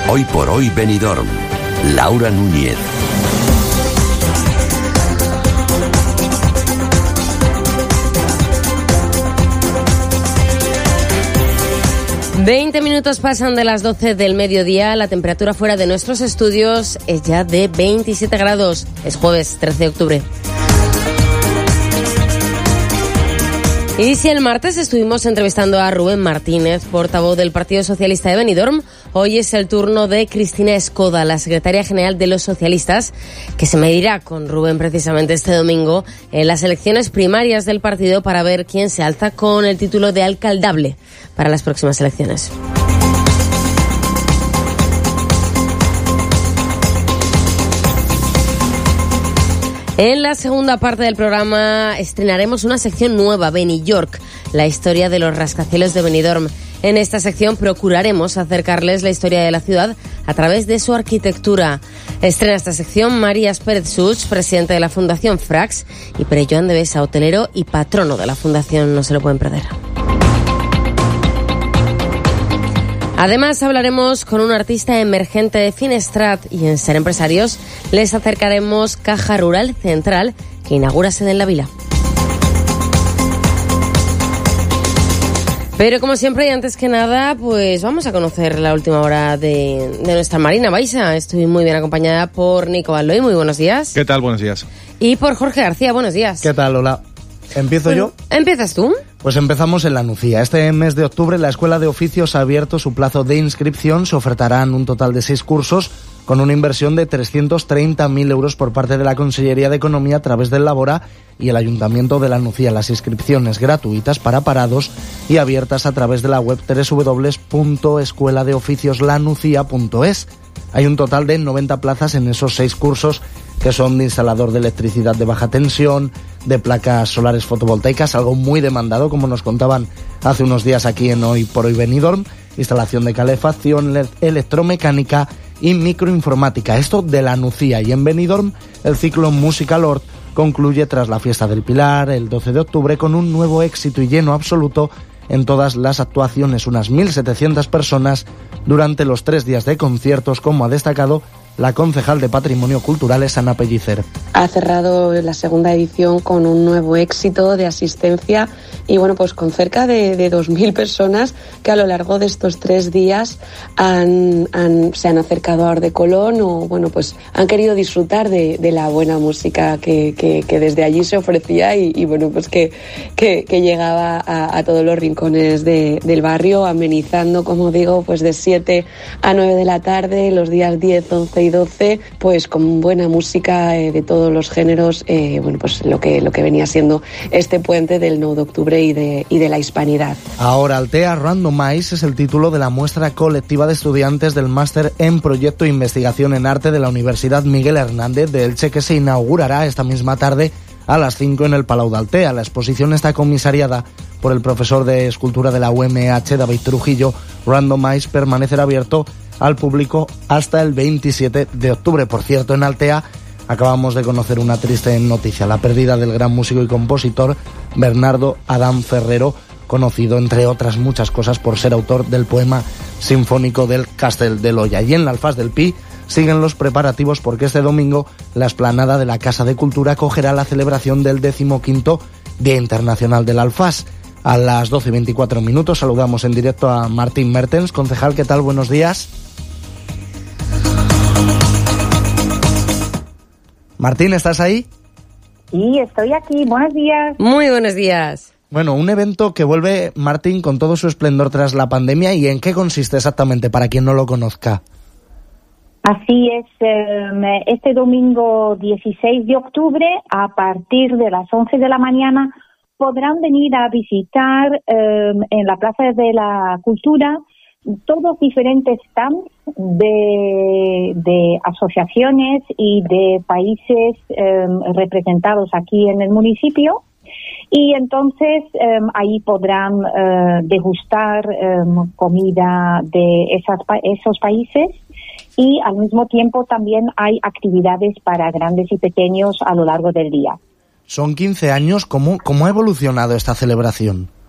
Hoy por hoy Benidorm. Laura Núñez. ...20 pasan de las 12 del mediodía... ...la temperatura fuera de nuestros estudios... ...es ya de 27 grados... ...es jueves 13 de octubre... Y si el martes estuvimos entrevistando a Rubén Martínez, portavoz del Partido Socialista de Benidorm, hoy es el turno de Cristina Escoda, la secretaria general de los socialistas, que se medirá con Rubén precisamente este domingo en las elecciones primarias del partido para ver quién se alza con el título de alcaldable para las próximas elecciones. En la segunda parte del programa estrenaremos una sección nueva, Beni York, la historia de los rascacielos de Benidorm. En esta sección procuraremos acercarles la historia de la ciudad a través de su arquitectura. Estrena esta sección Marías Pérez Such, presidente de la Fundación Frax, y Pere Joan de Besa, hotelero y patrono de la Fundación. No se lo pueden perder. Además, hablaremos con un artista emergente de Finestrat y en Ser Empresarios les acercaremos Caja Rural Central, que inaugura sede en la Vila. Pero como siempre y antes que nada, pues vamos a conocer la última hora de nuestra Marina Baixa. Estoy muy bien acompañada por Nico Baldoy. Muy buenos días. ¿Qué tal? Buenos días. Y por Jorge García. Buenos días. ¿Qué tal? Hola. ¿Empiezo yo? ¿Empiezas tú? Pues empezamos en La Nucía. Este mes de octubre la Escuela de Oficios ha abierto su plazo de inscripción. Se ofertarán un total de 6 cursos con una inversión de 330.000 euros por parte de la Consellería de Economía a través del Labora y el Ayuntamiento de La Nucía. Las inscripciones gratuitas para parados y abiertas a través de la web www.escueladeoficioslanucia.es. Hay un total de 90 plazas en esos 6 cursos que son de instalador de electricidad de baja tensión, de placas solares fotovoltaicas, algo muy demandado, como nos contaban hace unos días aquí en Hoy por Hoy Benidorm, instalación de calefacción, electromecánica y microinformática. Esto de La Nucía. Y en Benidorm el ciclo Musical Hort concluye tras la Fiesta del Pilar el 12 de octubre con un nuevo éxito y lleno absoluto en todas las actuaciones, unas 1.700 personas durante los 3 días de conciertos, como ha destacado la concejal de Patrimonio Cultural, Ana Pellicer. Ha cerrado la segunda edición con un nuevo éxito de asistencia y bueno, pues con cerca de 2.000 personas que a lo largo de estos 3 días se han acercado a Hort de Colón o bueno, pues han querido disfrutar de la buena música que desde allí se ofrecía y bueno, pues que llegaba a todos los rincones del barrio, amenizando, como digo, pues de 7 a 9 de la tarde, los días 10, 11 y 12, pues con buena música de todos los géneros, bueno, pues lo que venía siendo este puente del 9 de octubre y de la hispanidad. Ahora, Altea Randomize es el título de la muestra colectiva de estudiantes del Máster en Proyecto e Investigación en Arte de la Universidad Miguel Hernández de Elche, que se inaugurará esta misma tarde a las 5 en el Palau de Altea. La exposición está comisariada por el profesor de escultura de la UMH, David Trujillo. Randomize permanecerá abierto al público hasta el 27 de octubre. Por cierto, en Altea acabamos de conocer una triste noticia, la pérdida del gran músico y compositor Bernardo Adán Ferrero, conocido entre otras muchas cosas por ser autor del poema sinfónico del Castell de Loya. Y en la Alfaz del Pi siguen los preparativos porque este domingo la explanada de la Casa de Cultura acogerá la celebración del 15º Día Internacional del Alfaz. A las 12:24 saludamos en directo a Martín Mertens. Concejal, ¿qué tal? Buenos días. Martín, ¿estás ahí? Sí, estoy aquí. Buenos días. Muy buenos días. Bueno, un evento que vuelve, Martín, con todo su esplendor tras la pandemia. ¿Y en qué consiste exactamente, para quien no lo conozca? Así es, este domingo 16 de octubre, a partir de las 11 de la mañana, podrán venir a visitar en la Plaza de la Cultura todos diferentes stands de asociaciones y de países representados aquí en el municipio. Y entonces ahí podrán degustar comida de esos países y al mismo tiempo también hay actividades para grandes y pequeños a lo largo del día. Son 15 años. ¿Cómo ha evolucionado esta celebración?